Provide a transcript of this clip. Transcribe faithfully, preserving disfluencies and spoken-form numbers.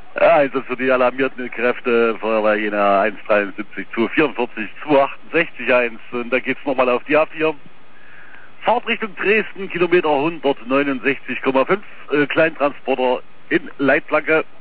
Ja, also für die alarmierten Kräfte Feuerwehr Jena eins dreiundsiebzig zwei vierundvierzig zwei achtundsechzig eins und da geht's nochmal auf die A vier. Fahrt Richtung Dresden, Kilometer hundertneunundsechzig Komma fünf, äh, Kleintransporter in Leitplanke.